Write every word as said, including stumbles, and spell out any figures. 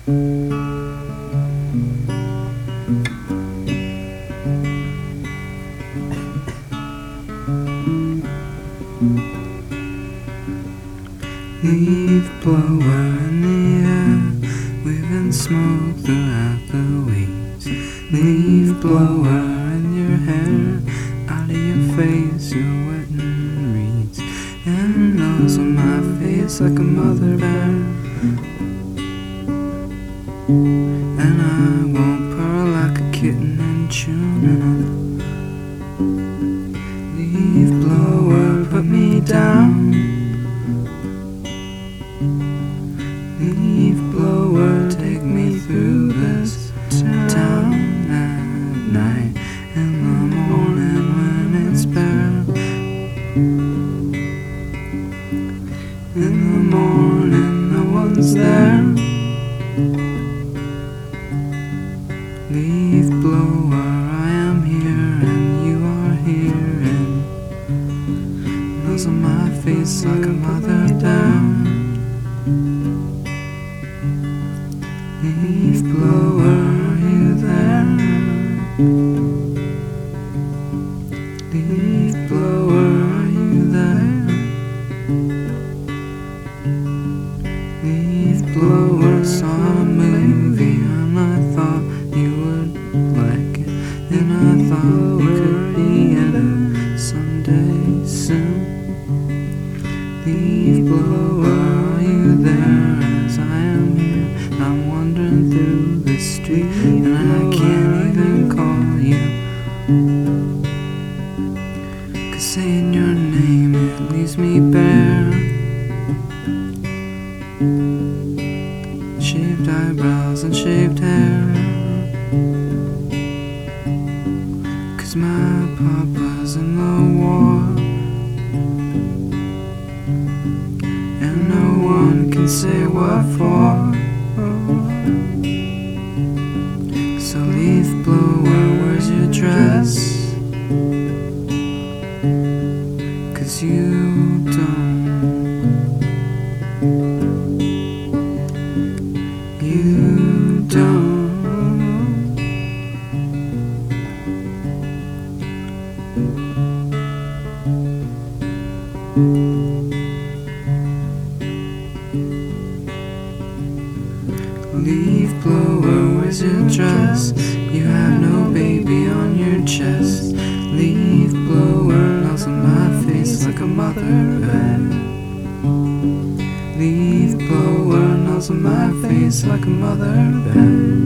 Leaf blower in the air, weaving smoke throughout the weeds. Leaf blower in your hair, out of your face you're wetting reeds. And nose on my face like a mother bear, and I won't purr like a kitten in June. Leaf blower, put me down. Leaf blower, take me through this town at night. In the morning when it's bare, in the morning no one's there. Leaf blower, I am here and you are here, and nose on my face like a mother down. Leaf blower, are you there? Leaf blower, are you there? Leaf blower, saw a movie and I thought you would like it, and I thought you could be in it someday soon. Leaf blower, are you there? As I am here, I'm wandering through the street, and I can't even call you, 'cause saying your name, it leaves me bare. Shaved eyebrows and shaved hair, 'cause my papa's in the war, and no one can say what for. So leaf blower, where's your dress? 'Cause you don't, you don't. Leaf blower, where's your dress? You have no baby on your chest. Leaf blower, nose on my face like a mother bear. Leaf blower, nose on my face like a mother bear.